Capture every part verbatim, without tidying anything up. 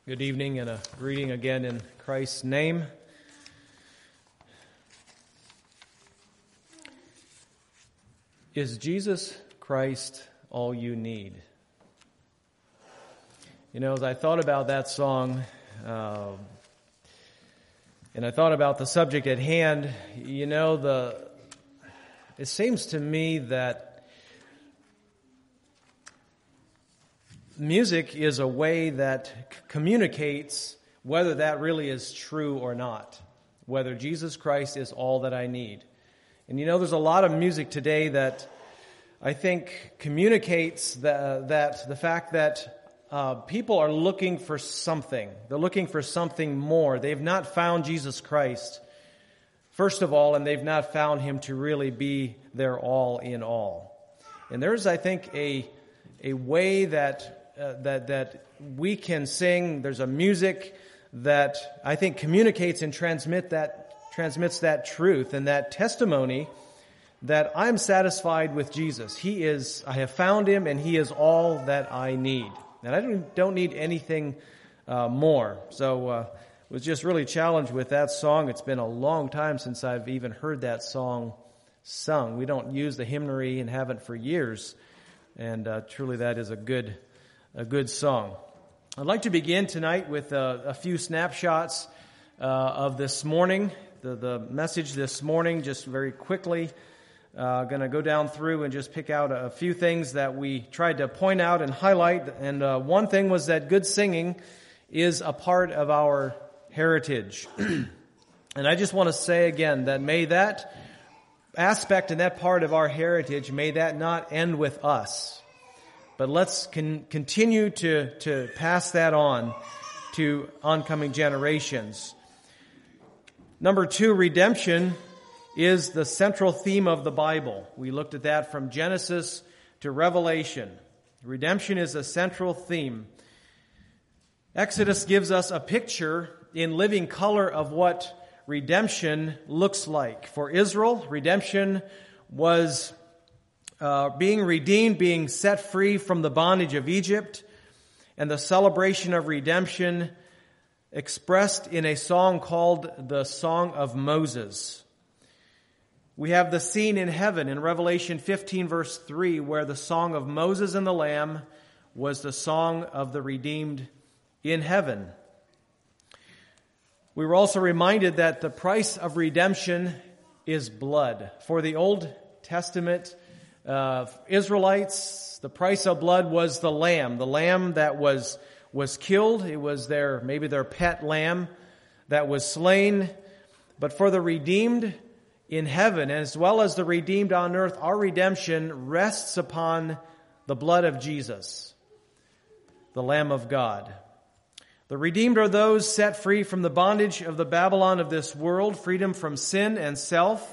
Good evening and a greeting again in Christ's name. Is Jesus Christ all you need? You know, as I thought about that song, uh, and I thought about the subject at hand, you know, the it seems to me that music is a way that c- communicates whether that really is true or not, whether Jesus Christ is all that I need. And you know, there's a lot of music today that I think communicates the, that the fact that uh, people are looking for something. They're looking for something more. They've not found Jesus Christ, first of all, and they've not found Him to really be their all in all. And there's, I think, a a way that Uh, that that we can sing. There's a music that I think communicates and transmit that transmits that truth and that testimony that I'm satisfied with Jesus. He is. I have found Him, and He is all that I need, and I don't don't need anything uh, more. So uh, was just really challenged with that song. It's been a long time since I've even heard that song sung. We don't use the hymnary and haven't for years, and uh, truly that is a good. A good song. I'd like to begin tonight with a, a few snapshots uh, of this morning, the, the message this morning, just very quickly. Uh, going to go down through and just pick out a few things that we tried to point out and highlight. And uh, one thing was that good singing is a part of our heritage. And I just want to say again that may that aspect and that part of our heritage, may that not end with us. But let's con- continue to, to pass that on to oncoming generations. Number two, redemption is the central theme of the Bible. We looked at that from Genesis to Revelation. Redemption is a central theme. Exodus gives us a picture in living color of what redemption looks like. For Israel, redemption was Uh, being redeemed, being set free from the bondage of Egypt, and the celebration of redemption expressed in a song called the Song of Moses. We have the scene in heaven in Revelation fifteen verse three where the song of Moses and the Lamb was the song of the redeemed in heaven. We were also reminded that the price of redemption is blood. For the Old Testament Uh, Israelites, the price of blood was the lamb, the lamb that was was killed. It was their maybe their pet lamb that was slain. But for the redeemed in heaven, as well as the redeemed on earth, our redemption rests upon the blood of Jesus, the Lamb of God. The redeemed are those set free from the bondage of the Babylon of this world, freedom from sin and self.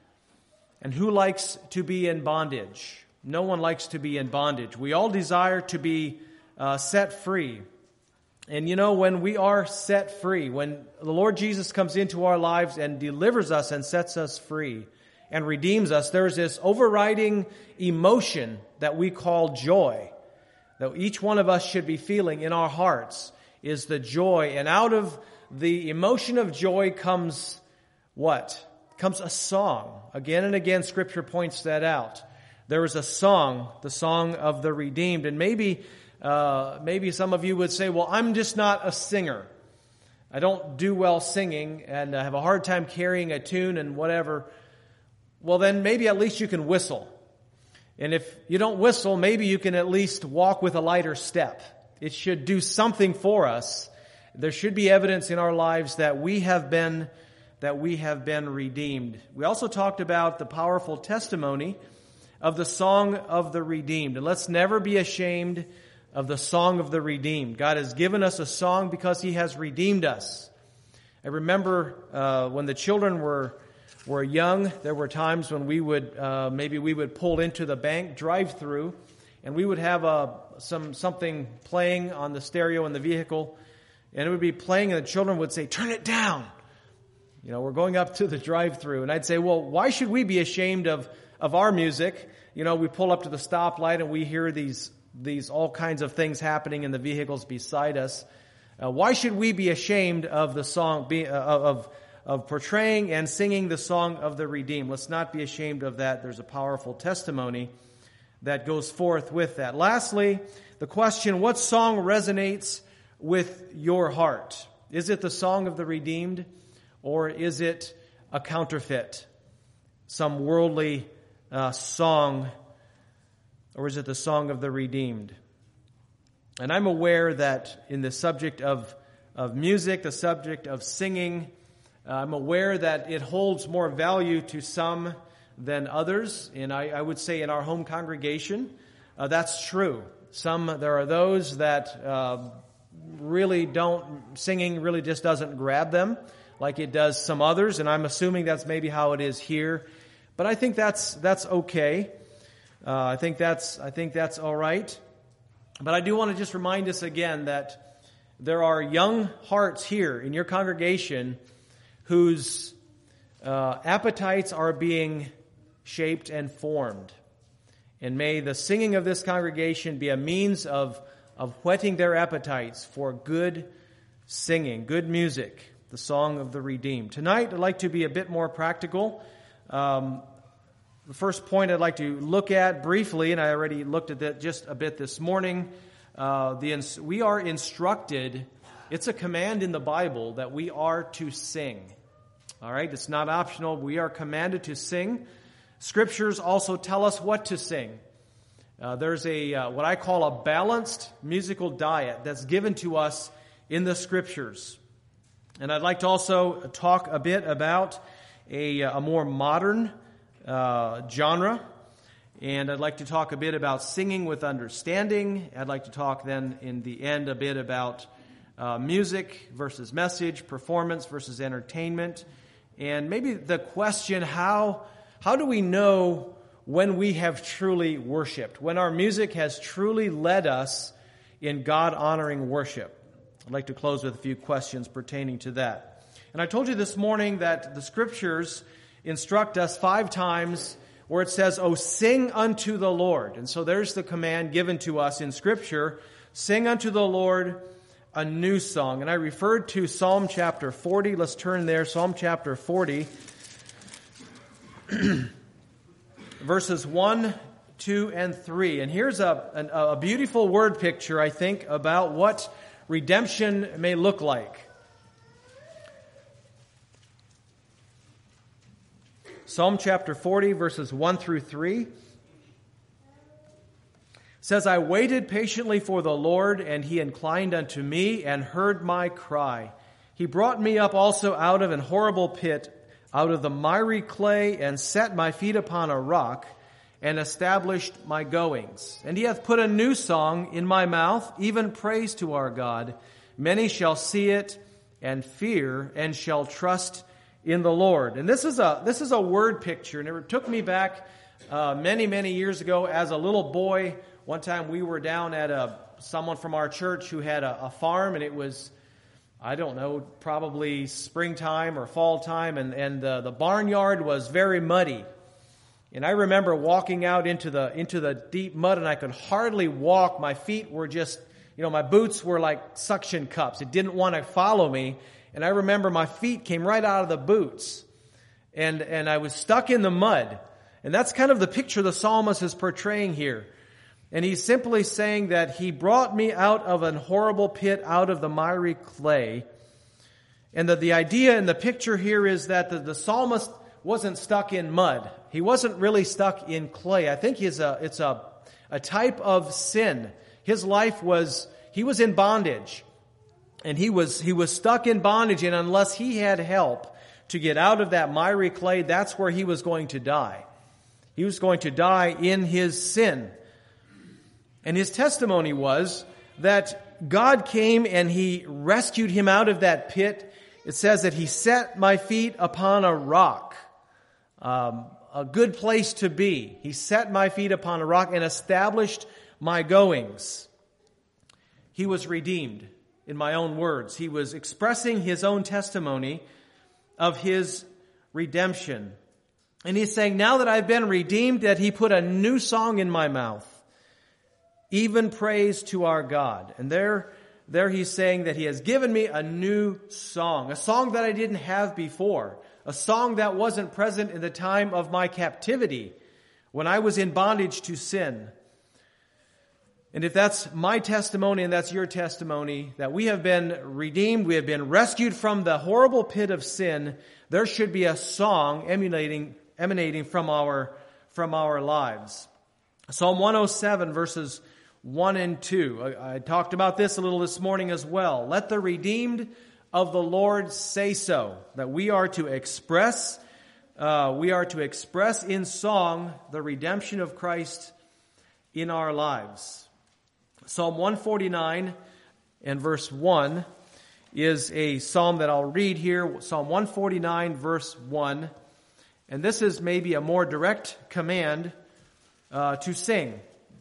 And who likes to be in bondage? No one likes to be in bondage. We all desire to be uh, set free. And you know, when we are set free, when the Lord Jesus comes into our lives and delivers us and sets us free and redeems us, there's this overriding emotion that we call joy, that each one of us should be feeling in our hearts, is the joy. And out of the emotion of joy comes what? Comes a song. Again and again, Scripture points that out. There is a song, the song of the redeemed. And maybe, uh, maybe some of you would say, well, I'm just not a singer. I don't do well singing and I have a hard time carrying a tune and whatever. Well, then maybe at least you can whistle. And if you don't whistle, maybe you can at least walk with a lighter step. It should do something for us. There should be evidence in our lives that we have been that we have been redeemed. We also talked about the powerful testimony of the song of the redeemed. And let's never be ashamed of the song of the redeemed. God has given us a song because He has redeemed us. I remember uh, when the children were were young, there were times when we would, uh, maybe we would pull into the bank drive-through and we would have a, some something playing on the stereo in the vehicle, and it would be playing and the children would say, turn it down. You know, we're going up to the drive-thru, and I'd say, well, why should we be ashamed of, of our music? You know, we pull up to the stoplight and we hear these these all kinds of things happening in the vehicles beside us. Uh, why should we be ashamed of the song, be, uh, of, of portraying and singing the song of the redeemed? Let's not be ashamed of that. There's a powerful testimony that goes forth with that. Lastly, the question, what song resonates with your heart? Is it the song of the redeemed, or is it a counterfeit, some worldly uh, song, or is it the song of the redeemed? And I'm aware that in the subject of, of music, the subject of singing, uh, I'm aware that it holds more value to some than others. And I, I would say in our home congregation, uh, that's true. Some, there are those that uh, really don't, singing really just doesn't grab them like it does some others. And I'm assuming that's maybe how it is here. But I think that's, that's okay. Uh, I think that's, I think that's all right. But I do want to just remind us again that there are young hearts here in your congregation whose uh, appetites are being shaped and formed. And may the singing of this congregation be a means of, of whetting their appetites for good singing, good music, the song of the redeemed. Tonight, I'd like to be a bit more practical. Um, the first point I'd like to look at briefly, and I already looked at that just a bit this morning, uh, the we are instructed, it's a command in the Bible that we are to sing. All right, it's not optional. We are commanded to sing. Scriptures also tell us what to sing. Uh, there's a uh, what I call a balanced musical diet that's given to us in the Scriptures. And I'd like to also talk a bit about a, a more modern uh, genre. And I'd like to talk a bit about singing with understanding. I'd like to talk then in the end a bit about uh, music versus message, performance versus entertainment. And maybe the question, how, how do we know when we have truly worshiped, when our music has truly led us in God-honoring worship? I'd like to close with a few questions pertaining to that. And I told you this morning that the Scriptures instruct us five times where it says, "Oh, sing unto the Lord." And so there's the command given to us in Scripture, sing unto the Lord a new song. And I referred to Psalm chapter forty. Let's turn there, Psalm chapter forty. Verses one, two, and three. And here's a, a, a beautiful word picture, I think, about what redemption may look like. Psalm chapter forty, verses one through three says, "I waited patiently for the Lord, and he inclined unto me and heard my cry. He brought me up also out of an horrible pit, out of the miry clay, and set my feet upon a rock, and established my goings. And he hath put a new song in my mouth, even praise to our God. Many shall see it and fear, and shall trust in the Lord." And this is a this is a word picture, and it took me back uh, many many years ago as a little boy. One time we were down at a someone from our church who had a, a farm, and it was, I don't know, probably springtime or fall time, and and the, the barnyard was very muddy. And I remember walking out into the into the deep mud, and I could hardly walk. My feet were just, you know, my boots were like suction cups. It didn't want to follow me. And I remember my feet came right out of the boots. And and I was stuck in the mud. And that's kind of the picture the psalmist is portraying here. And he's simply saying that he brought me out of an horrible pit, out of the miry clay. And that the idea in the picture here is that the, the psalmist wasn't stuck in mud. He wasn't really stuck in clay. I think it's a, it's a, a type of sin. His life was, he was in bondage. And he was, he was stuck in bondage, and unless he had help to get out of that miry clay, that's where he was going to die. He was going to die in his sin. And his testimony was that God came and he rescued him out of that pit. It says that he set my feet upon a rock. Um, a good place to be. He set my feet upon a rock and established my goings. He was redeemed, in my own words. He was expressing his own testimony of his redemption. And he's saying, now that I've been redeemed, that he put a new song in my mouth, even praise to our God. And there, there he's saying that he has given me a new song, a song that I didn't have before, a song that wasn't present in the time of my captivity when I was in bondage to sin. And if that's my testimony and that's your testimony, that we have been redeemed, we have been rescued from the horrible pit of sin, there should be a song emanating, emanating from our, from our lives. Psalm one oh seven verses one and two. I, I talked about this a little this morning as well. Let the redeemed of the Lord say so, that we are to express, uh, we are to express in song the redemption of Christ in our lives. Psalm one forty-nine and verse one is a psalm that I'll read here. Psalm one forty-nine verse one. And this is maybe a more direct command uh, to sing.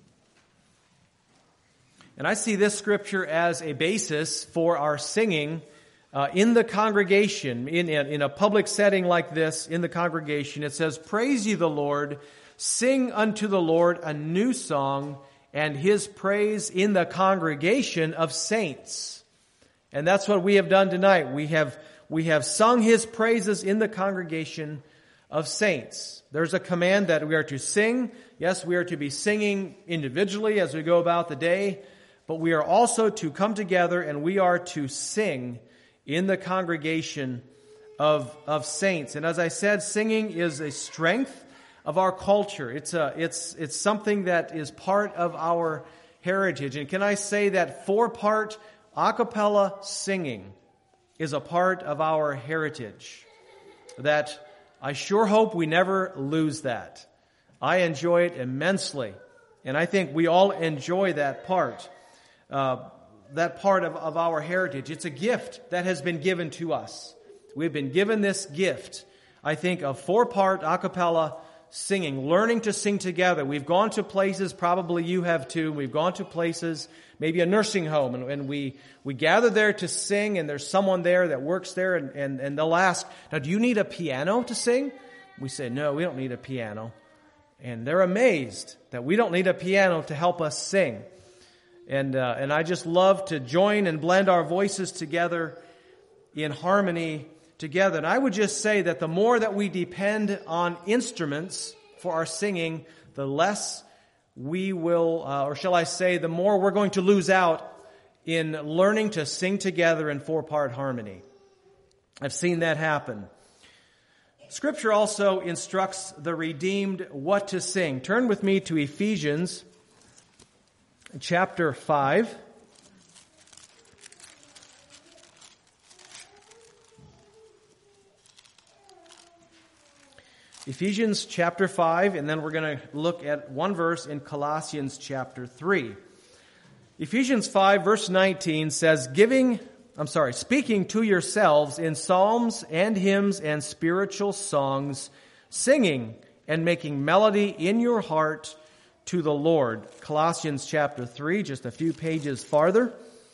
And I see this scripture as a basis for our singing uh, in the congregation, in, in a public setting like this, in the congregation. It says, "Praise ye the Lord, sing unto the Lord a new song, and his praise in the congregation of saints." And that's what we have done tonight. We have, we have sung his praises in the congregation of saints. There's a command that we are to sing. Yes, we are to be singing individually as we go about the day, but we are also to come together and we are to sing in the congregation of, of saints. And as I said, singing is a strength of our culture. It's a, it's, it's something that is part of our heritage. And can I say that four-part a cappella singing is a part of our heritage? That I sure hope we never lose that. I enjoy it immensely. And I think we all enjoy that part, uh, that part of, of our heritage. It's a gift that has been given to us. We've been given this gift, I think, of four-part a cappella singing, learning to sing together. We've gone to places, probably you have too, we've gone to places, maybe a nursing home, and, and we, we gather there to sing, and there's someone there that works there, and, and, and they'll ask, "Now, do you need a piano to sing?" We say, "No, we don't need a piano." And they're amazed that we don't need a piano to help us sing. And, uh, and I just love to join and blend our voices together in harmony together. And I would just say that the more that we depend on instruments for our singing, the less we will, uh, or shall I say, the more we're going to lose out in learning to sing together in four-part harmony. I've seen that happen. Scripture also instructs the redeemed what to sing. Turn with me to Ephesians chapter five. Ephesians chapter five, and then we're going to look at one verse in Colossians chapter three. Ephesians five verse nineteen says, giving, I'm sorry, speaking to yourselves in psalms and hymns and spiritual songs, singing and making melody in your heart to the Lord. Colossians chapter three, just a few pages farther.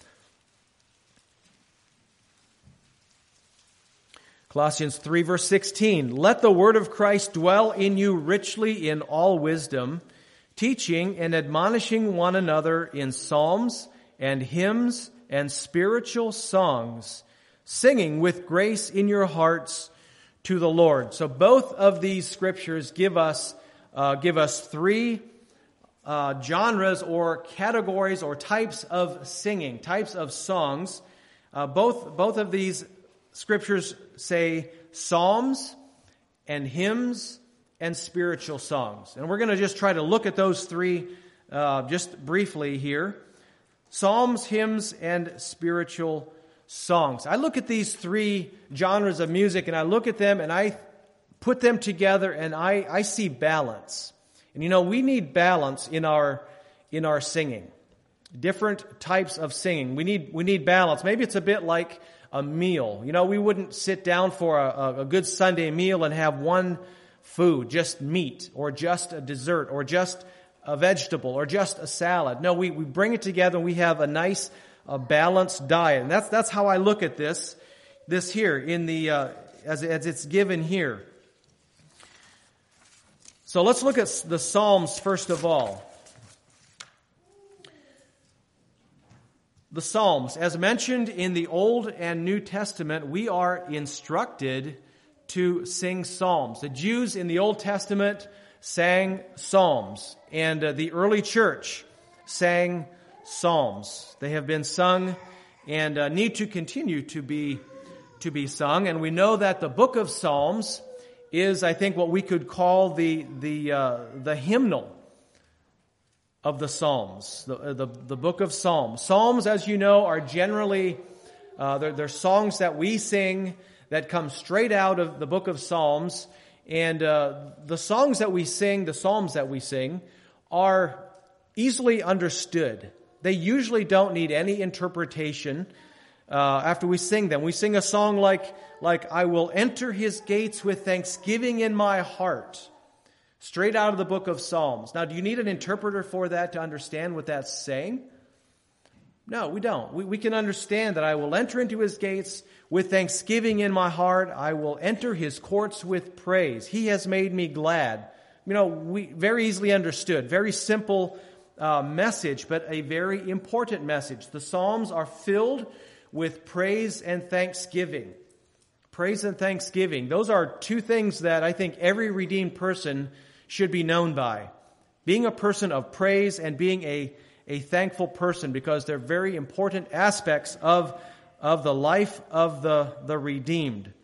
Colossians three verse sixteen, let the word of Christ dwell in you richly in all wisdom, teaching and admonishing one another in psalms and hymns and spiritual songs, singing with grace in your hearts to the Lord. So both of these scriptures give us uh, give us three uh, genres or categories or types of singing, types of songs. Uh, both both of these scriptures say psalms and hymns and spiritual songs. And we're going to just try to look at those three uh, just briefly here. Psalms, hymns, and spiritual songs. I look at these three genres of music and I look at them and I put them together and I, I see balance. And you know, we need balance in our in our singing. Different types of singing. We need we need balance. Maybe it's a bit like a meal. You know, we wouldn't sit down for a, a good Sunday meal and have one food, just meat, or just a dessert, or just a vegetable, or just a salad. No, we, we bring it together and we have a nice, uh, balanced diet. And that's that's how I look at this, this here, in the uh, as, as it's given here. So let's look at the Psalms first of all. The Psalms, as mentioned in the Old and New Testament, we are instructed to sing psalms. The Jews in the Old Testament sang psalms, and uh, the early church sang psalms. They have been sung and uh, need to continue to be to be sung. And we know that the book of Psalms is, I think, what we could call the the uh, the hymnal of the Psalms, the, the the book of Psalms. Psalms, as you know, are generally uh, they're, they're songs that we sing that come straight out of the book of Psalms, and uh, the songs that we sing, the psalms that we sing, are easily understood. They usually don't need any interpretation uh, after we sing them. We sing a song like like I will enter his gates with thanksgiving in my heart. Straight out of the book of Psalms. Now, do you need an interpreter for that to understand what that's saying? No, we don't. We, we can understand that I will enter into his gates with thanksgiving in my heart. I will enter his courts with praise. He has made me glad. You know, we very easily understood. Very simple uh, message, but a very important message. The Psalms are filled with praise and thanksgiving. Praise and thanksgiving. Those are two things that I think every redeemed person should be known by. Being a person of praise and being a, a thankful person, because they're very important aspects of, of the life of the, the redeemed.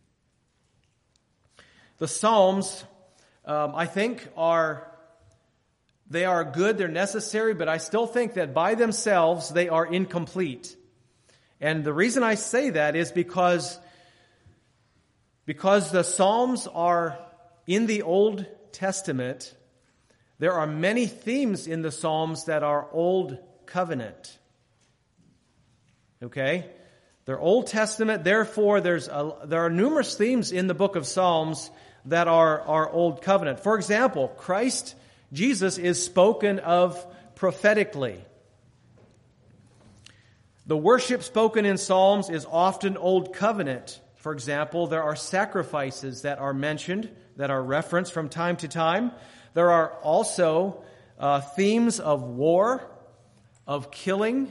The Psalms, um, I think, are they are good, they're necessary, but I still think that by themselves they are incomplete. And the reason I say that is because, because the Psalms are in the Old Testament. There are many themes in the Psalms that are Old Covenant. Okay? They're Old Testament, therefore there's a, there are numerous themes in the book of Psalms that are, are Old Covenant. For example, Christ, Jesus, is spoken of prophetically. The worship spoken in Psalms is often Old Covenant. For example, there are sacrifices that are mentioned, that are referenced from time to time. There are also uh, themes of war, of killing,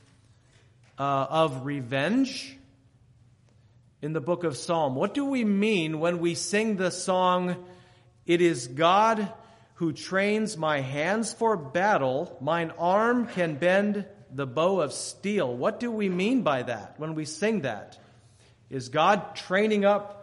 uh, of revenge in the book of Psalm. What do we mean when we sing the song, "It is God who trains my hands for battle, mine arm can bend the bow of steel"? What do we mean by that when we sing that? Is God training up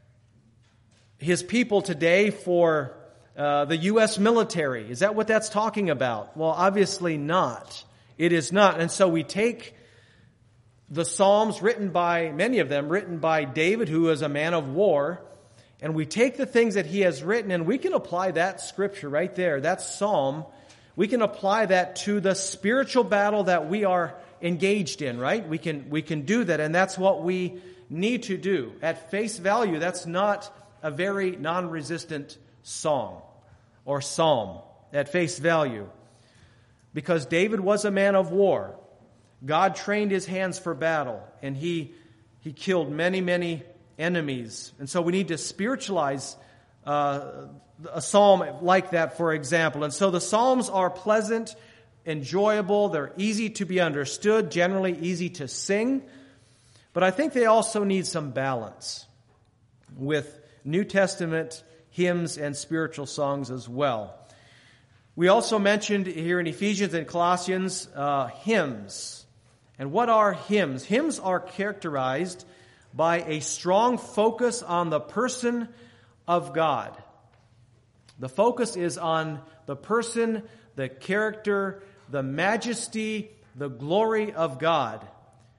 his people today for uh, the U S military? Is that what that's talking about? Well, obviously not. It is not. And so we take the Psalms written by, many of them written by David, who is a man of war, and we take the things that he has written and we can apply that scripture right there, that psalm, we can apply that to the spiritual battle that we are engaged in, right? We can, we can do that, and that's what we need to do. At face value, that's not a very non-resistant song or psalm at face value. Because David was a man of war. God trained his hands for battle, and he, he killed many, many enemies. And so we need to spiritualize uh, a psalm like that, for example. And so the psalms are pleasant, enjoyable, they're easy to be understood, generally easy to sing. But I think they also need some balance with New Testament hymns and spiritual songs as well. We also mentioned here in Ephesians and Colossians uh, hymns. And what are hymns? Hymns are characterized by a strong focus on the person of God. The focus is on the person, the character, the majesty, the glory of God.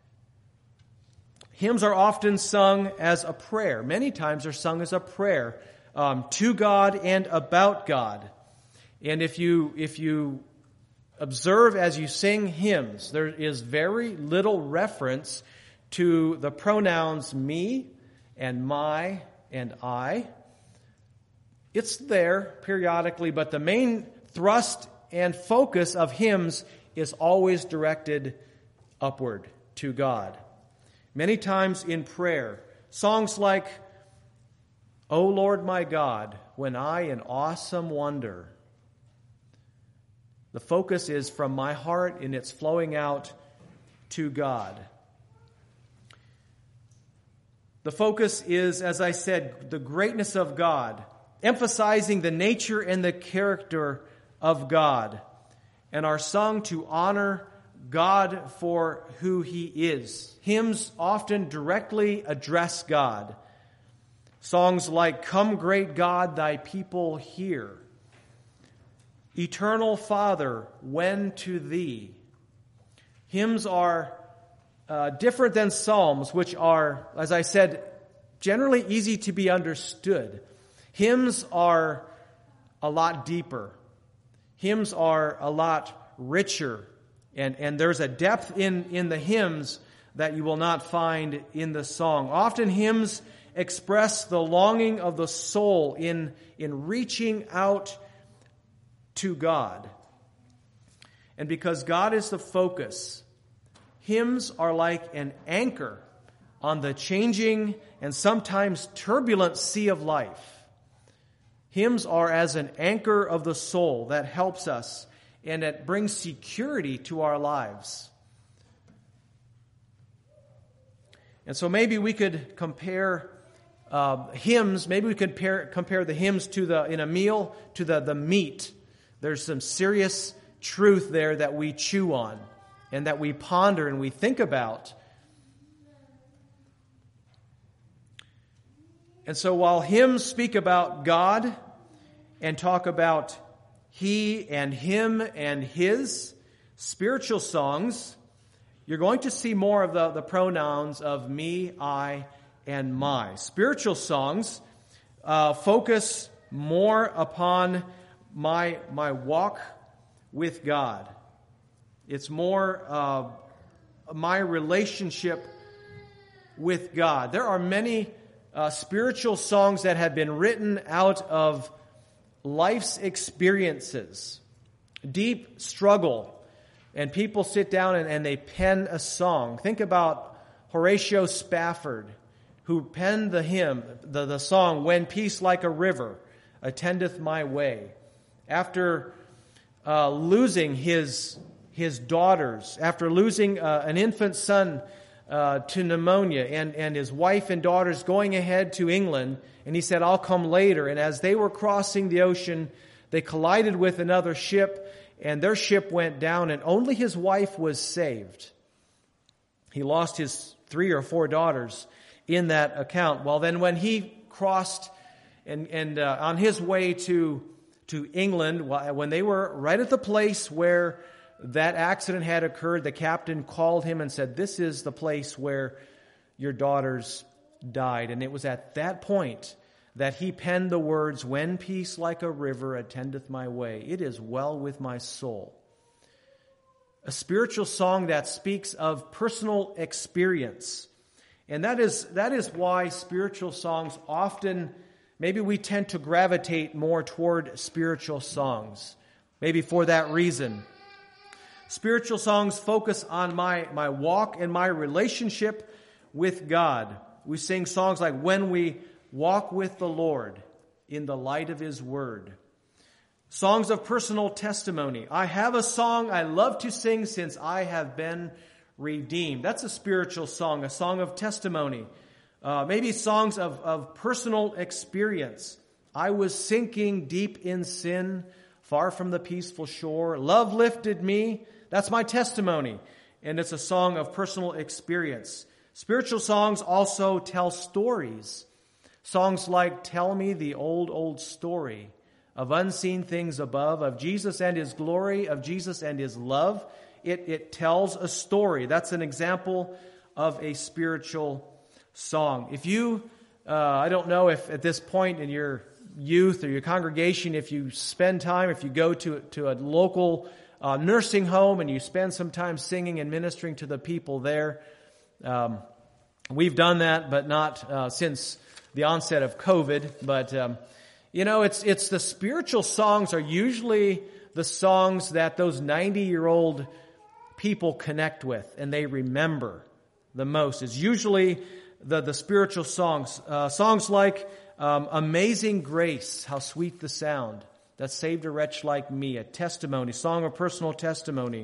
Hymns are often sung as a prayer. Many times they're sung as a prayer um, to God and about God. And if you if you observe as you sing hymns, there is very little reference to the pronouns me and my and I. It's there periodically, but the main thrust and focus of hymns is always directed upward to God. Many times in prayer, songs like, "O Lord my God, when I in awesome wonder." The focus is from my heart, and it's flowing out to God. The focus is, as I said, the greatness of God, emphasizing the nature and the character of God, and are sung to honor God for who He is. Hymns often directly address God. Songs like, "Come, great God, thy people hear," "Eternal Father, when to thee." Hymns are uh, different than psalms, which are, as I said, generally easy to be understood. Hymns are a lot deeper. Hymns are a lot richer. And, and there's a depth in, in the hymns that you will not find in the song. Often hymns express the longing of the soul in, in reaching out to God. And because God is the focus, hymns are like an anchor on the changing and sometimes turbulent sea of life. Hymns are as an anchor of the soul that helps us and it brings security to our lives. And so maybe we could compare uh, hymns, maybe we could compare, compare the hymns to the in a meal to the, the meat. There's some serious truth there that we chew on and that we ponder and we think about. And so while hymns speak about God and talk about He and Him and His, spiritual songs, you're going to see more of the, the pronouns of me, I, and my. Spiritual songs uh, focus more upon my, my walk with God. It's more uh, my relationship with God. There are many uh, spiritual songs that have been written out of life's experiences, deep struggle, and people sit down and, and they pen a song. Think about Horatio Spafford, who penned the hymn, the, the song, "When Peace Like a River Attendeth My Way." After uh, losing his, his daughters, after losing uh, an infant son uh, to pneumonia, and, and his wife and daughters going ahead to England, and he said, "I'll come later." And as they were crossing the ocean, they collided with another ship, and their ship went down, and only his wife was saved. He lost his three or four daughters in that account. Well, then when he crossed and, and uh, on his way to, to England, when they were right at the place where that accident had occurred, the captain called him and said, "This is the place where your daughters died." And it was at that point that he penned the words, "When peace like a river attendeth my way, it is well with my soul." A spiritual song that speaks of personal experience. And that is, that is why spiritual songs often, maybe we tend to gravitate more toward spiritual songs. Maybe for that reason. Spiritual songs focus on my, my walk and my relationship with God. We sing songs like "When We Walk with the Lord in the Light of His Word." Songs of personal testimony. "I have a song I love to sing since I have been redeemed." That's a spiritual song, a song of testimony. Uh, maybe songs of, of personal experience. "I was sinking deep in sin, far from the peaceful shore. Love lifted me." That's my testimony. And it's a song of personal experience. Spiritual songs also tell stories. Songs like "Tell Me the Old, Old Story," of unseen things above, of Jesus and His glory, of Jesus and His love. It, it tells a story. That's an example of a spiritual song. If you, uh, I don't know if at this point in your youth or your congregation, if you spend time, if you go to, to a local uh, nursing home and you spend some time singing and ministering to the people there. Um, we've done that, but not uh, since the onset of COVID. But, um, you know, it's it's the spiritual songs are usually the songs that those ninety-year-old people connect with and they remember the most. It's usually the, the spiritual songs. Uh, songs like um, "Amazing Grace, How Sweet the Sound That Saved a Wretch Like Me," a testimony, song of personal testimony.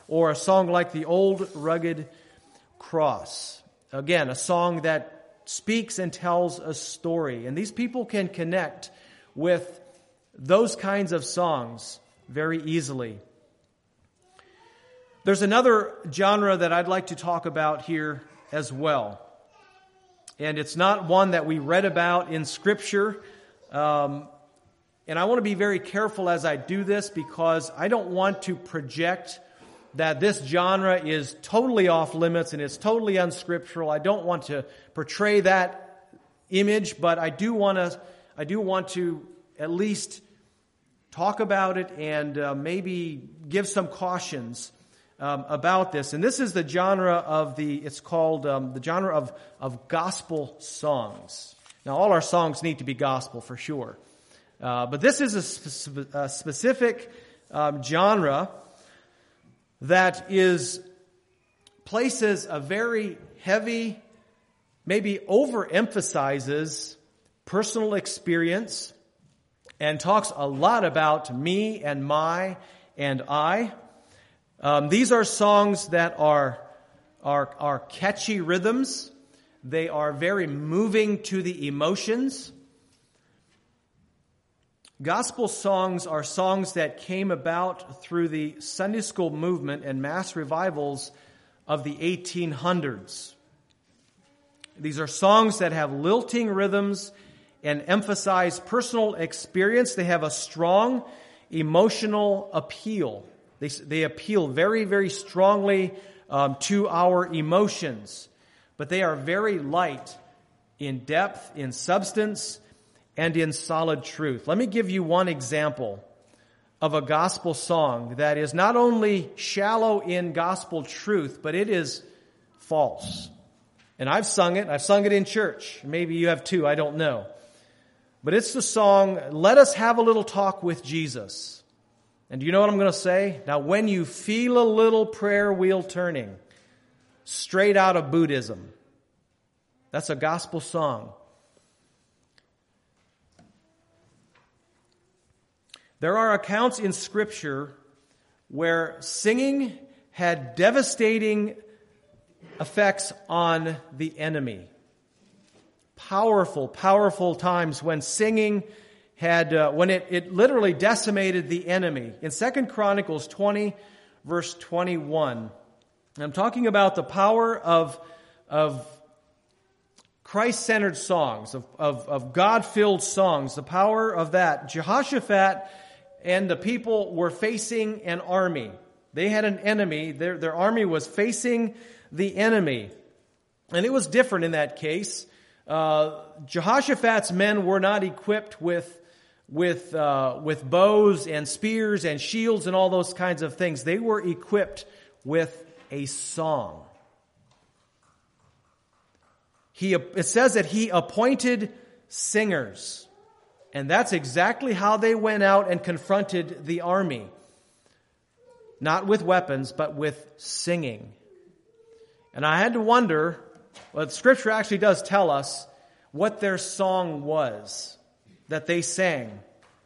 or a song like The Old Rugged Cross. Again, a song that speaks and tells a story. And these people can connect with those kinds of songs very easily. There's another genre that I'd like to talk about here as well. And it's not one that we read about in Scripture. Um, and I want to be very careful as I do this because I don't want to project that this genre is totally off limits and it's totally unscriptural. I don't want to portray that image, but I do want to, I do want to at least talk about it and uh, maybe give some cautions um, about this. And this is the genre of the, it's called um, the genre of, of gospel songs. Now, all our songs need to be gospel for sure. Uh, but this is a, spe- a specific um, genre that is places a very heavy, maybe overemphasizes personal experience and talks a lot about me and my and I. Um, these are songs that are, are, are catchy rhythms. They are very moving to the emotions. Gospel songs are songs that came about through the Sunday school movement and mass revivals of the eighteen hundreds. These are songs that have lilting rhythms and emphasize personal experience. They have a strong emotional appeal. They, they appeal very, very strongly um, to our emotions. But they are very light in depth, in substance, and in solid truth. Let me give you one example of a gospel song that is not only shallow in gospel truth, but it is false. And I've sung it. I've sung it in church. Maybe you have too. I don't know. But it's the song, Let Us Have a Little Talk with Jesus. And do you know what I'm going to say? Now, when you feel a little prayer wheel turning, straight out of Buddhism. That's a gospel song. There are accounts in Scripture where singing had devastating effects on the enemy. Powerful, powerful times when singing had, uh, when it, it literally decimated the enemy. In Second Chronicles twenty, verse twenty-one, I'm talking about the power of, of Christ-centered songs, of, of, of God-filled songs, the power of that. Jehoshaphat and the people were facing an army. They had an enemy. Their, their army was facing the enemy. And it was different in that case. Uh, Jehoshaphat's men were not equipped with, with, uh, with bows and spears and shields and all those kinds of things. They were equipped with a song. He, it says that he appointed singers. And that's exactly how they went out and confronted the army. Not with weapons, but with singing. And I had to wonder, well, Scripture actually does tell us what their song was that they sang.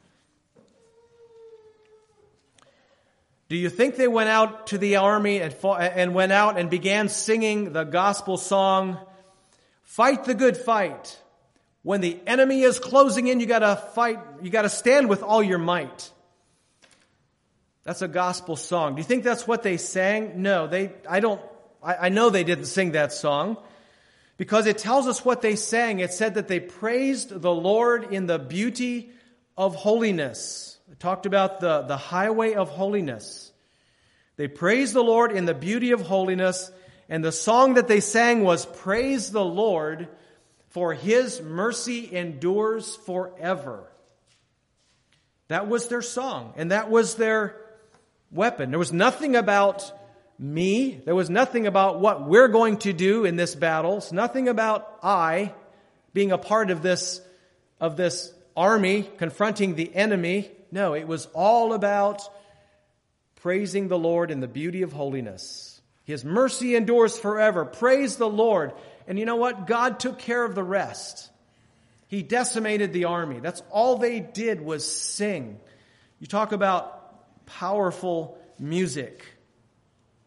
Do you think they went out to the army and, fought, and went out and began singing the gospel song, "Fight the good fight. When the enemy is closing in, you gotta fight, you gotta stand with all your might"? That's a gospel song. Do you think that's what they sang? No, they, I don't, I, I know they didn't sing that song because it tells us what they sang. It said that they praised the Lord in the beauty of holiness. It talked about the, the highway of holiness. They praised the Lord in the beauty of holiness, and the song that they sang was "Praise the Lord, for His mercy endures forever." That was their song, and that was their weapon. There was nothing about me. There was nothing about what we're going to do in this battle. It's nothing about I being a part of this, of this army confronting the enemy. No, it was all about praising the Lord in the beauty of holiness. His mercy endures forever. Praise the Lord. And you know what? God took care of the rest. He decimated the army. That's all they did was sing. You talk about powerful music.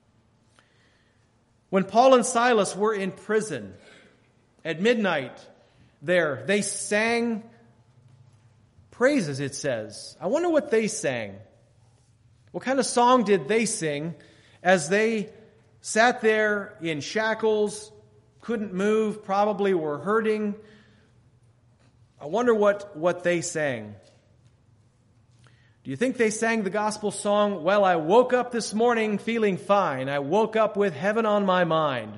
When Paul and Silas were in prison at midnight there, they sang praises, it says. I wonder what they sang. What kind of song did they sing as they sat there in shackles, couldn't move, probably were hurting? I wonder what, what they sang. Do you think they sang the gospel song, "Well, I woke up this morning feeling fine. I woke up with heaven on my mind"?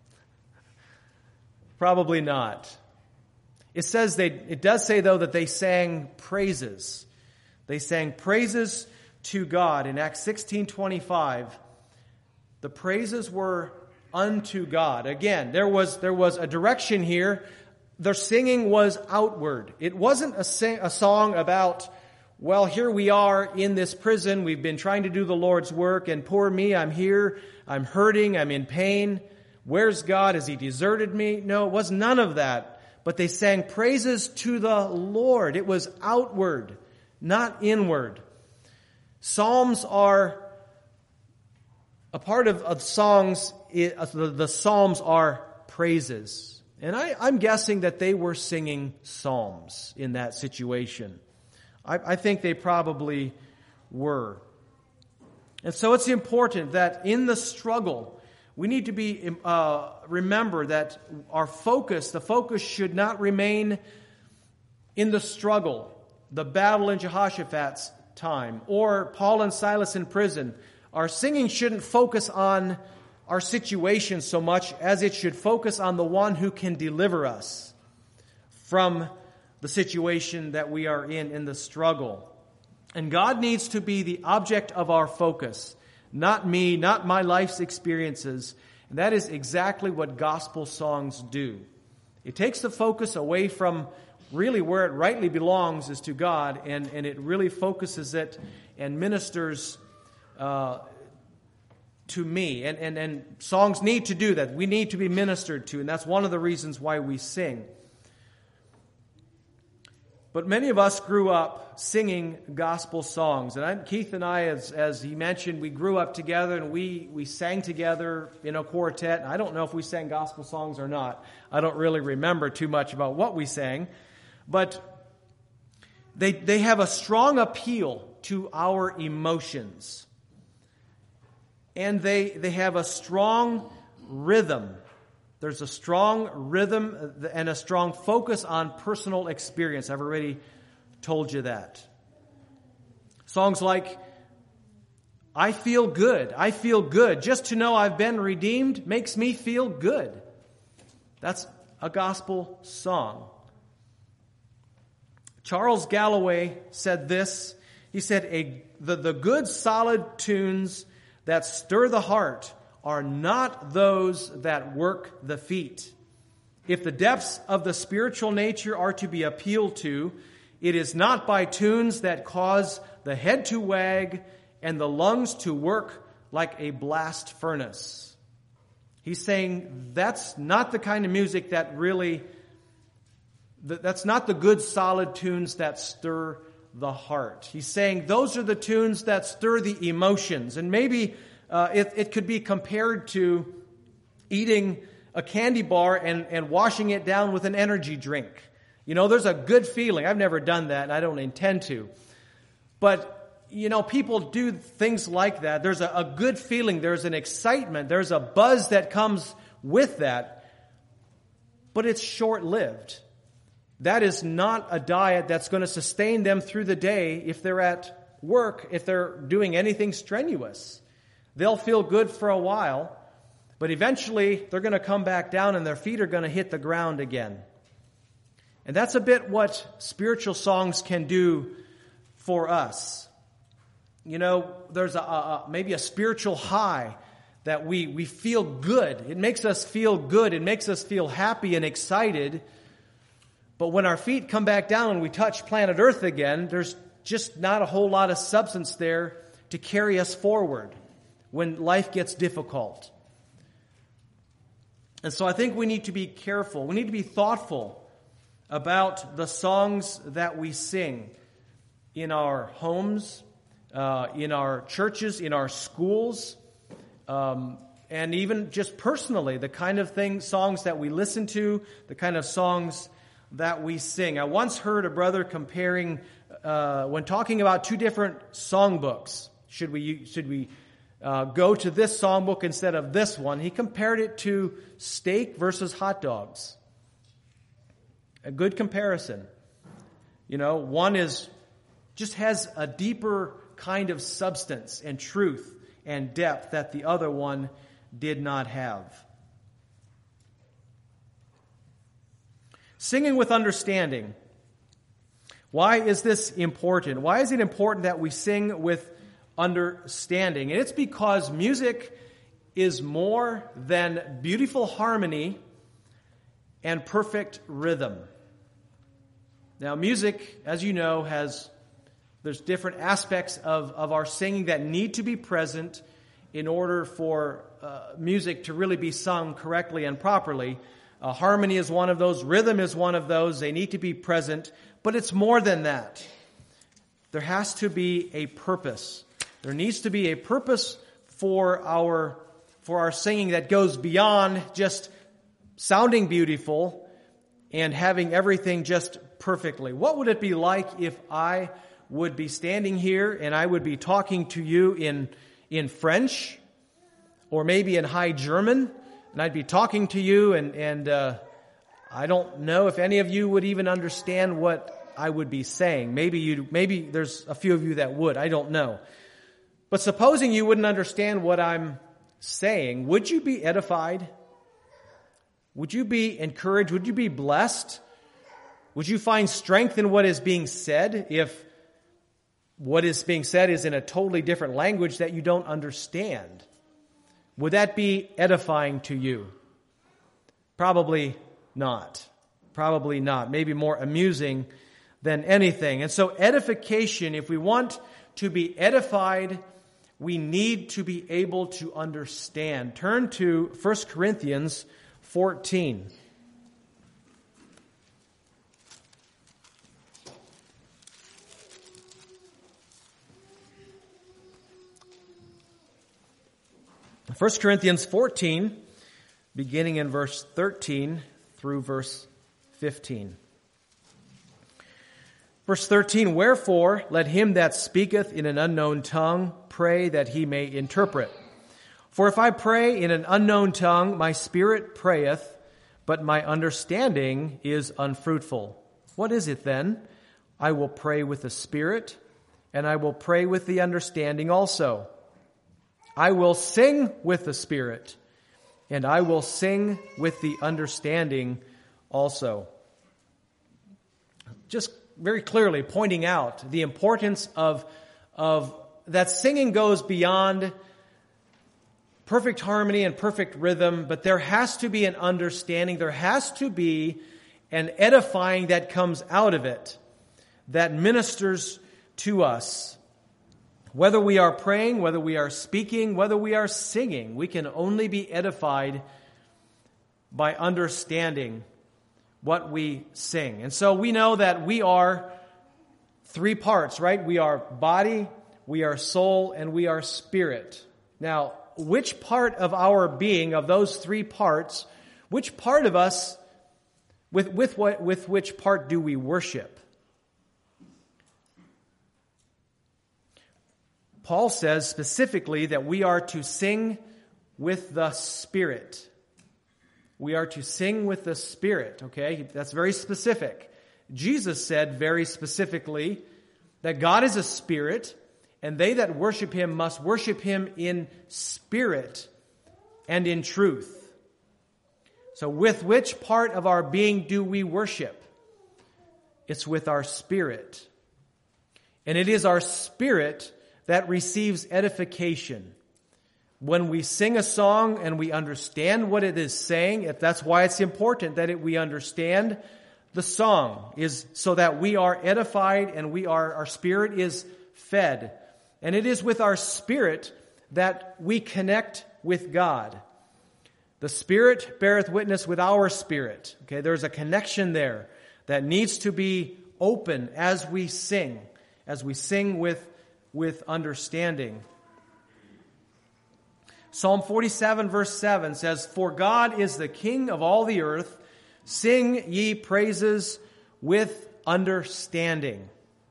Probably not. It says they, it does say though that they sang praises. They sang praises to God. In Acts sixteen twenty-five, the praises were unto God. Again, there was, there was a direction here. Their singing was outward. It wasn't a, sing, a song about, well, here we are in this prison. We've been trying to do the Lord's work, and poor me, I'm here. I'm hurting. I'm in pain. Where's God? Has He deserted me? No, it was none of that. But they sang praises to the Lord. It was outward, not inward. Psalms are, a part of, of songs, it, uh, the, the Psalms are praises. And I, I'm guessing that they were singing psalms in that situation. I, I think they probably were. And so it's important that in the struggle, we need to be uh, remember that our focus, the focus should not remain in the struggle, the battle in Jehoshaphat's time, or Paul and Silas in prison. Our singing shouldn't focus on our situation so much as it should focus on the one who can deliver us from the situation that we are in, in the struggle. And God needs to be the object of our focus, not me, not my life's experiences. And that is exactly what gospel songs do. It takes the focus away from really where it rightly belongs, is to God, and, and it really focuses it and ministers uh, to me. And, and, and songs need to do that. We need to be ministered to, and that's one of the reasons why we sing. But many of us grew up singing gospel songs. And I, Keith and I, as, as he mentioned, we grew up together and we, we sang together in a quartet. And I don't know if we sang gospel songs or not. I don't really remember too much about what we sang. But they, they have a strong appeal to our emotions. And they, they have a strong rhythm. There's a strong rhythm and a strong focus on personal experience. I've already told you that. Songs like, "I feel good, I feel good. Just to know I've been redeemed makes me feel good." That's a gospel song. Charles Galloway said this. He said, a, the, the good solid tunes that stir the heart are not those that work the feet. If the depths of the spiritual nature are to be appealed to, it is not by tunes that cause the head to wag and the lungs to work like a blast furnace. He's saying that's not the kind of music that really, that's not the good solid tunes that stir the heart. He's saying those are the tunes that stir the emotions. And maybe Uh, it, it could be compared to eating a candy bar and, and washing it down with an energy drink. You know, there's a good feeling. I've never done that, and I don't intend to. But, you know, people do things like that. There's a, a good feeling. There's an excitement. There's a buzz that comes with that. But it's short-lived. That is not a diet that's going to sustain them through the day if they're at work, if they're doing anything strenuous. They'll feel good for a while, but eventually they're going to come back down and their feet are going to hit the ground again. And that's a bit what spiritual songs can do for us. You know, there's a, a maybe a spiritual high that we, we feel good. It makes us feel good. It makes us feel happy and excited. But when our feet come back down and we touch planet Earth again, there's just not a whole lot of substance there to carry us forward when life gets difficult. And so I think we need to be careful. We need to be thoughtful about the songs that we sing in our homes, uh, in our churches, in our schools, um, and even just personally, the kind of things, songs that we listen to, the kind of songs that we sing. I once heard a brother comparing, uh, when talking about two different songbooks, should we should we uh, go to this songbook instead of this one? He compared it to steak versus hot dogs. A good comparison. You know, one is just has a deeper kind of substance and truth and depth that the other one did not have. Singing with understanding. Why is this important? Why is it important that we sing with understanding? And it's because music is more than beautiful harmony and perfect rhythm. Now, music, as you know, has there's different aspects of, of our singing that need to be present in order for uh, music to really be sung correctly and properly. Uh, harmony is one of those. Rhythm is one of those. They need to be present. But it's more than that. There has to be a purpose. There needs to be a purpose for our, for our singing that goes beyond just sounding beautiful and having everything just perfectly. What would it be like if I would be standing here and I would be talking to you in in French or maybe in High German, and I'd be talking to you and and uh, I don't know if any of you would even understand what I would be saying. Maybe you maybe there's a few of you that would. I don't know. But supposing you wouldn't understand what I'm saying, would you be edified? Would you be encouraged? Would you be blessed? Would you find strength in what is being said if what is being said is in a totally different language that you don't understand? Would that be edifying to you? Probably not. Probably not. Maybe more amusing than anything. And so edification, if we want to be edified, we need to be able to understand. Turn to First Corinthians fourteen. First Corinthians fourteen, beginning in verse thirteen through verse fifteen. Verse thirteen, wherefore let him that speaketh in an unknown tongue pray that he may interpret. For if I pray in an unknown tongue, my spirit prayeth, but my understanding is unfruitful. What is it then? I will pray with the spirit, and I will pray with the understanding also. I will sing with the spirit, and I will sing with the understanding also. Just very clearly pointing out the importance of, of that singing goes beyond perfect harmony and perfect rhythm, but there has to be an understanding. There has to be an edifying that comes out of it that ministers to us. Whether we are praying, whether we are speaking, whether we are singing, we can only be edified by understanding what we sing. And so we know that we are three parts, right? We are body, we are soul, and we are spirit. Now, which part of our being, of those three parts, which part of us, with, with, what, with which part do we worship? Paul says specifically that we are to sing with the Spirit. We are to sing with the Spirit, okay? That's very specific. Jesus said very specifically that God is a spirit, and they that worship him must worship him in spirit and in truth. So with which part of our being do we worship? It's with our spirit. And it is our spirit that receives edification. When we sing a song and we understand what it is saying, if that's why it's important that it, we understand the song, is so that we are edified and we are our spirit is fed. And it is with our spirit that we connect with God. The Spirit beareth witness with our spirit. Okay, there's a connection there that needs to be open as we sing, as we sing with with understanding. Psalm forty-seven verse seven says, "For God is the King of all the earth. Sing ye praises with understanding."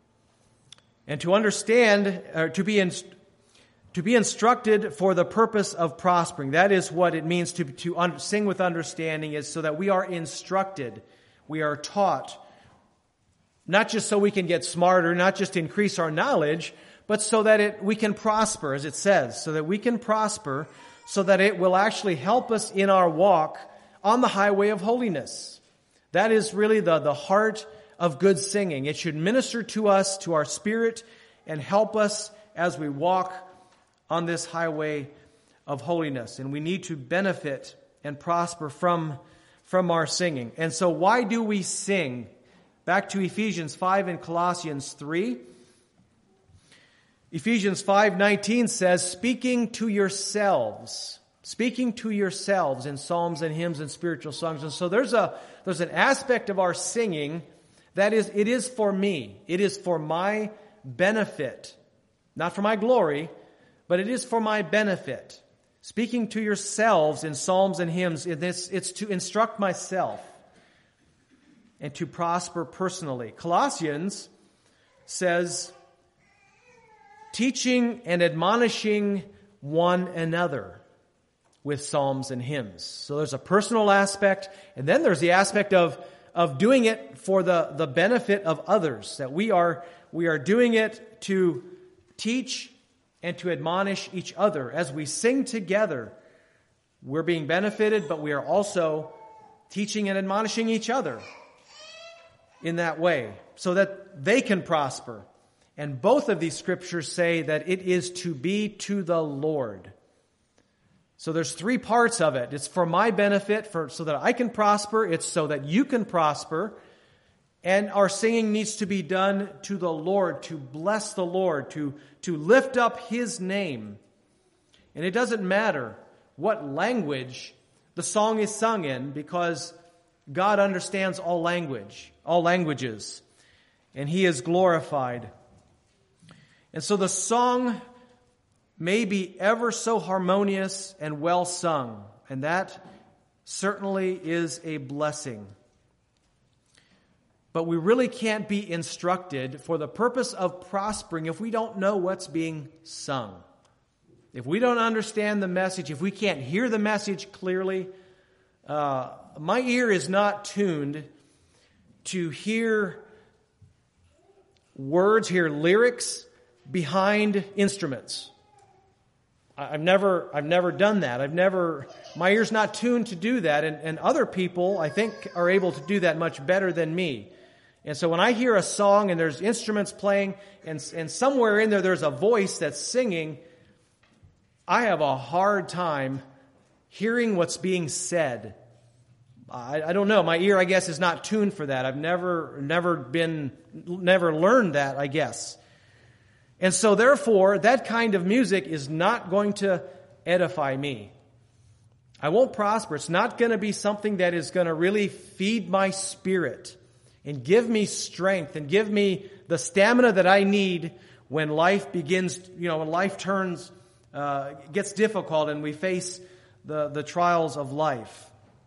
And to understand, or to be in, to be instructed for the purpose of prospering. That is what it means to, to un, sing with understanding, is so that we are instructed, we are taught, not just so we can get smarter, not just increase our knowledge, but so that it, we can prosper, as it says, so that we can prosper, so that it will actually help us in our walk on the highway of holiness. That is really the, the heart of good singing. It should minister to us, to our spirit, and help us as we walk on this highway of holiness. And we need to benefit and prosper from, from our singing. And so why do we sing? Back to Ephesians five and Colossians three. Ephesians five nineteen says, speaking to yourselves, speaking to yourselves in psalms and hymns and spiritual songs. And so there's a there's an aspect of our singing that is, it is for me. It is for my benefit. Not for my glory, but it is for my benefit. Speaking to yourselves in psalms and hymns, it's, it's to instruct myself and to prosper personally. Colossians says, teaching and admonishing one another with psalms and hymns. So there's a personal aspect, and then there's the aspect of, of doing it for the, the benefit of others, that we are, we are doing it to teach and to admonish each other. As we sing together, we're being benefited, but we are also teaching and admonishing each other in that way, so that they can prosper. And both of these scriptures say that it is to be to the Lord. So there's three parts of it. It's for my benefit, for so that I can prosper. It's so that you can prosper. And our singing needs to be done to the Lord, to bless the Lord, to, to lift up His name. And it doesn't matter what language the song is sung in, because God understands all language, all languages, and He is glorified. And so the song may be ever so harmonious and well sung, and that certainly is a blessing. But we really can't be instructed for the purpose of prospering if we don't know what's being sung. If we don't understand the message, if we can't hear the message clearly, uh, my ear is not tuned to hear words, hear lyrics behind instruments. I've never, I've never done that. I've never, my ear's not tuned to do that. And, and other people, I think, are able to do that much better than me. And so when I hear a song and there's instruments playing and, and somewhere in there there's a voice that's singing, I have a hard time hearing what's being said. I, I don't know. My ear, I guess, is not tuned for that. I've never, never been, never learned that, I guess. And so therefore, that kind of music is not going to edify me. I won't prosper. It's not going to be something that is going to really feed my spirit and give me strength and give me the stamina that I need when life begins, you know, when life turns, uh, gets difficult and we face the, the trials of life.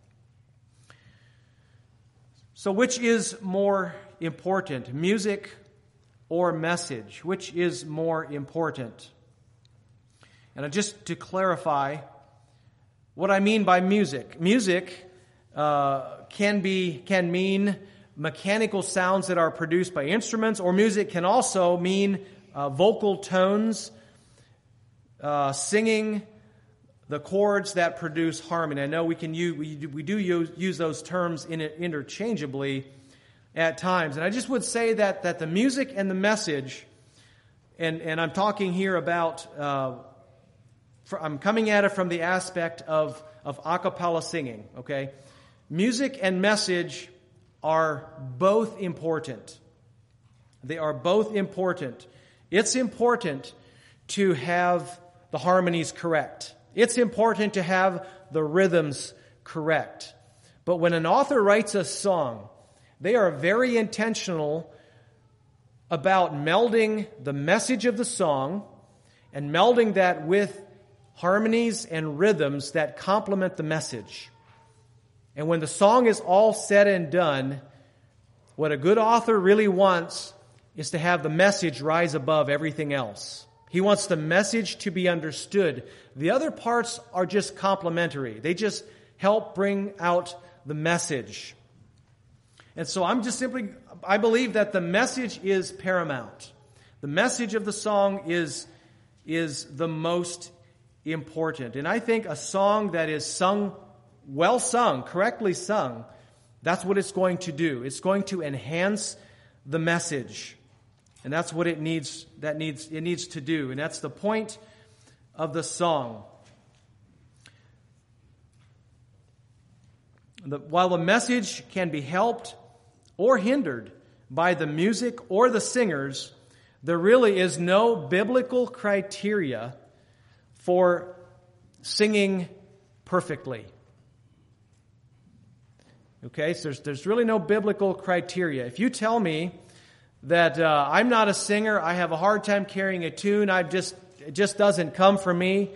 So which is more important, music or message? Which is more important? And just to clarify what I mean by music. Music uh, can be can mean mechanical sounds that are produced by instruments, or music can also mean uh, vocal tones, uh, singing, the chords that produce harmony. I know we can use, we do, we do use, use those terms in it interchangeably at times. And I just would say that that the music and the message, and, and I'm talking here about, uh, for, I'm coming at it from the aspect of, of a cappella singing, okay? Music and message are both important. They are both important. It's important to have the harmonies correct. It's important to have the rhythms correct. But when an author writes a song, they are very intentional about melding the message of the song and melding that with harmonies and rhythms that complement the message. And when the song is all said and done, what a good author really wants is to have the message rise above everything else. He wants the message to be understood. The other parts are just complementary. They just help bring out the message. And so I'm just simply, I believe that the message is paramount. The message of the song is, is the most important. And I think a song that is sung, well sung, correctly sung, that's what it's going to do. It's going to enhance the message. And that's what it needs, that needs, it needs to do. And that's the point of the song. The, while the message can be helped or hindered by the music or the singers, there really is no biblical criteria for singing perfectly. Okay, so there's, there's really no biblical criteria. If you tell me that uh, I'm not a singer, I have a hard time carrying a tune, I just it just doesn't come from me,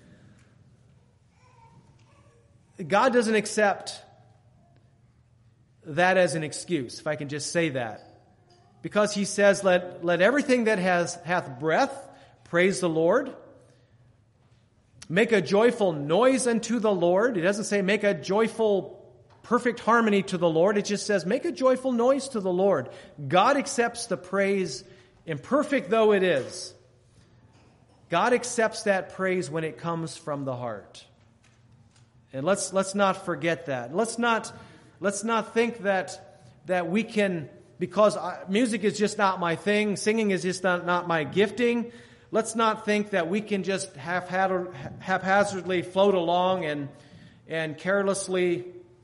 God doesn't accept that as an excuse, if I can just say that. Because he says, let, let everything that has hath breath praise the Lord. Make a joyful noise unto the Lord. It doesn't say make a joyful, perfect harmony to the Lord. It just says make a joyful noise to the Lord. God accepts the praise, imperfect though it is. God accepts that praise when it comes from the heart. And let's let's not forget that. Let's not let's not think that that we can, because I, music is just not my thing, singing is just not, not my gifting. Let's not think that we can just haphazardly float along and and carelessly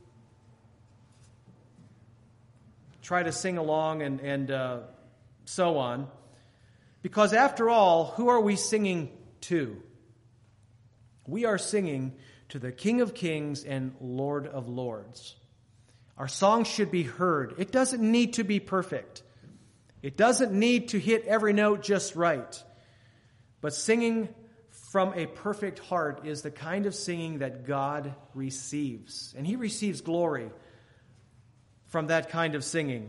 try to sing along and, and uh, so on. Because after all, who are we singing to? We are singing to the King of Kings and Lord of Lords. Our song should be heard. It doesn't need to be perfect. It doesn't need to hit every note just right. But singing from a perfect heart is the kind of singing that God receives. And he receives glory from that kind of singing.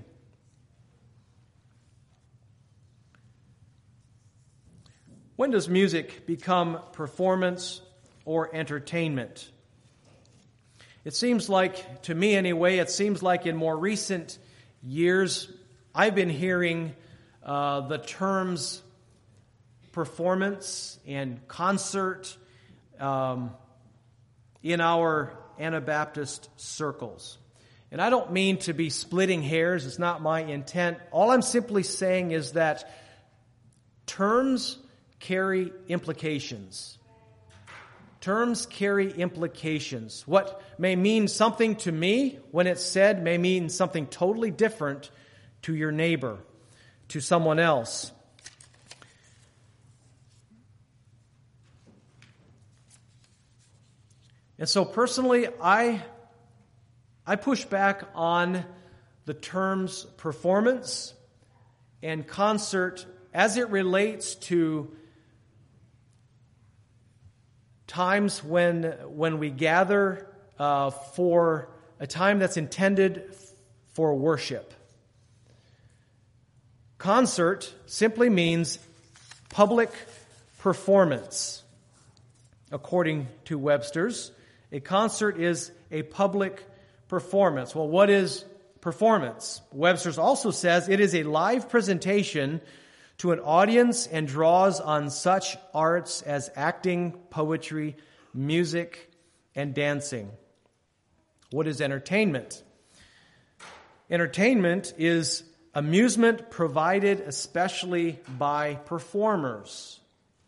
When does music become performance or entertainment? It seems like, to me anyway, it seems like in more recent years, I've been hearing uh, the terms performance and concert um, in our Anabaptist circles. And I don't mean to be splitting hairs. It's not my intent. All I'm simply saying is that terms carry implications. Terms carry implications. What may mean something to me when it's said may mean something totally different to your neighbor, to someone else. And so personally, I I push back on the terms performance and concert as it relates to times when when we gather uh, for a time that's intended for worship. Concert simply means public performance. According to Webster's, a concert is a public performance. Well, what is performance? Webster's also says it is a live presentation to an audience and draws on such arts as acting, poetry, music, and dancing. What is entertainment? Entertainment is amusement provided especially by performers.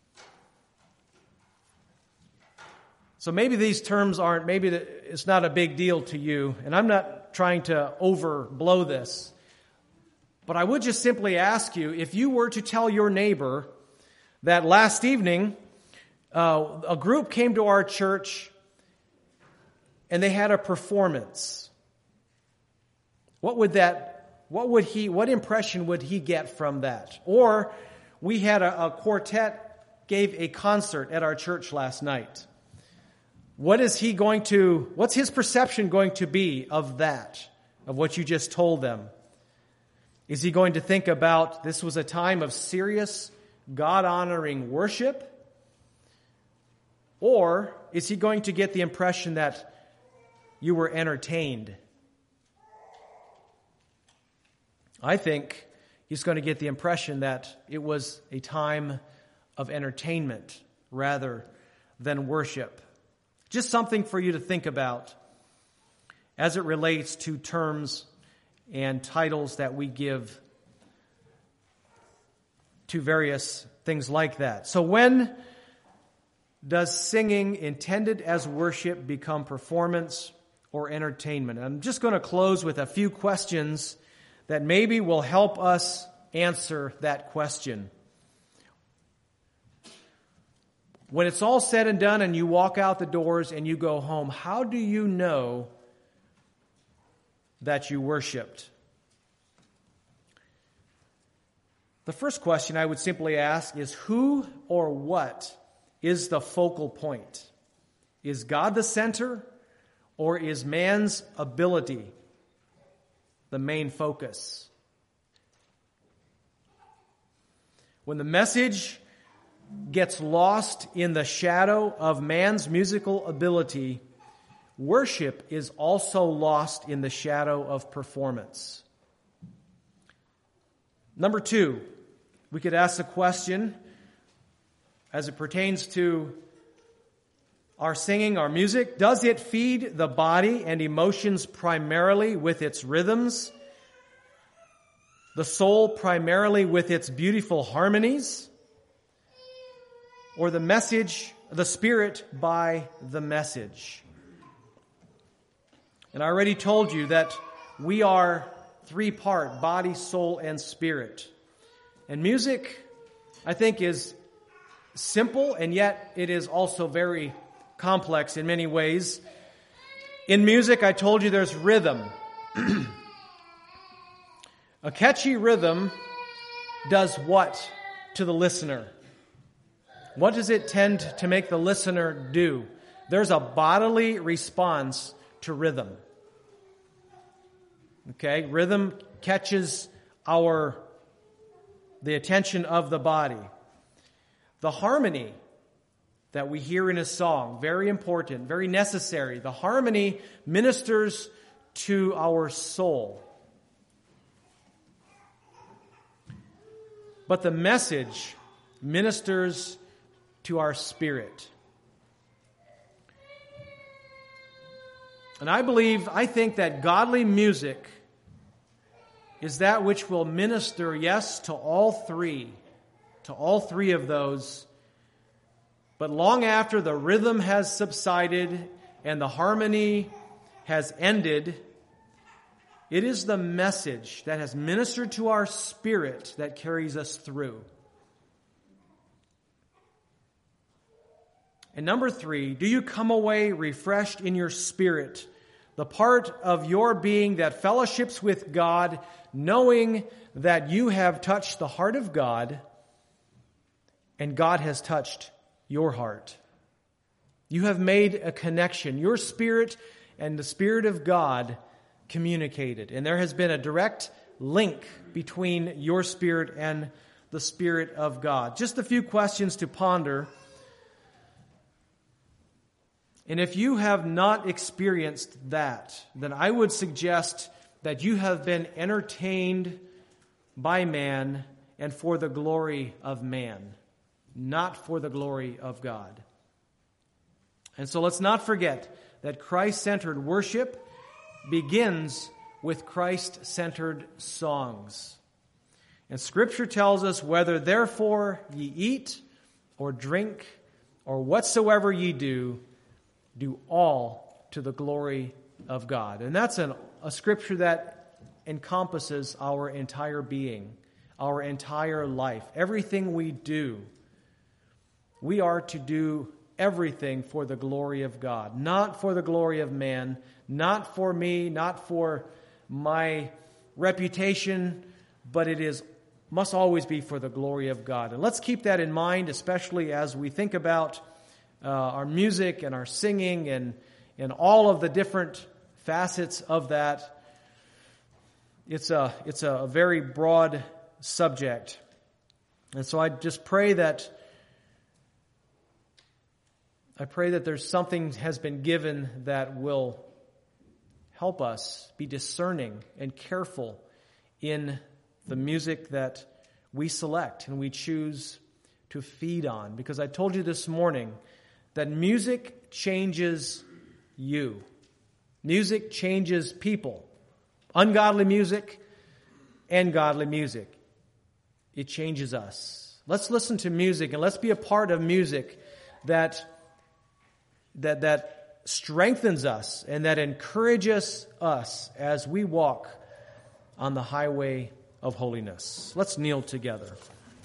So maybe these terms aren't, maybe it's not a big deal to you, and I'm not trying to overblow this. But I would just simply ask you, if you were to tell your neighbor that last evening uh, a group came to our church and they had a performance, what would that, what would he, what impression would he get from that? Or we had a, a quartet gave a concert at our church last night. What is he going to, what's his perception going to be of that, of what you just told them? Is he going to think about this was a time of serious, God-honoring worship? Or is he going to get the impression that you were entertained? I think he's going to get the impression that it was a time of entertainment rather than worship. Just something for you to think about as it relates to terms and titles that we give to various things like that. So when does singing intended as worship become performance or entertainment? I'm just going to close with a few questions that maybe will help us answer that question. When it's all said and done and you walk out the doors and you go home, how do you know that you worshiped? The first question I would simply ask is, who or what is the focal point? Is God the center, or is man's ability the main focus? When the message gets lost in the shadow of man's musical ability, worship is also lost in the shadow of performance. Number two, we could ask the question as it pertains to our singing, our music. Does it feed the body and emotions primarily with its rhythms, the soul primarily with its beautiful harmonies, or the message, the spirit by the message? And I already told you that we are three-part, body, soul, and spirit. And music, I think, is simple, and yet it is also very complex in many ways. In music, I told you there's rhythm. A catchy rhythm does what to the listener? What does it tend to make the listener do? There's a bodily response to rhythm. Okay, rhythm catches our the attention of the body. The harmony that we hear in a song, very important, very necessary. The harmony ministers to our soul. But the message ministers to our spirit. And I believe, I think that godly music is that which will minister, yes, to all three, to all three of those. But long after the rhythm has subsided and the harmony has ended, it is the message that has ministered to our spirit that carries us through. And number three, do you come away refreshed in your spirit, the part of your being that fellowships with God, knowing that you have touched the heart of God and God has touched your heart? You have made a connection. Your spirit and the Spirit of God communicated. And there has been a direct link between your spirit and the Spirit of God. Just a few questions to ponder. And if you have not experienced that, then I would suggest that you have been entertained by man and for the glory of man, not for the glory of God. And so let's not forget that Christ-centered worship begins with Christ-centered songs. And Scripture tells us, whether therefore ye eat or drink or whatsoever ye do, do all to the glory of God. And that's an, a scripture that encompasses our entire being, our entire life. Everything we do, we are to do everything for the glory of God, not for the glory of man, not for me, not for my reputation, but it is must always be for the glory of God. And let's keep that in mind, especially as we think about uh, our music and our singing and, and all of the different facets of that. It's a, it's a very broad subject. And so I just pray that I pray that there's something has been given that will help us be discerning and careful in the music that we select and we choose to feed on. Because I told you this morning that music changes you. Music changes people. Ungodly music and godly music. It changes us. Let's listen to music and let's be a part of music that that that strengthens us and that encourages us as we walk on the highway of holiness. Let's kneel together.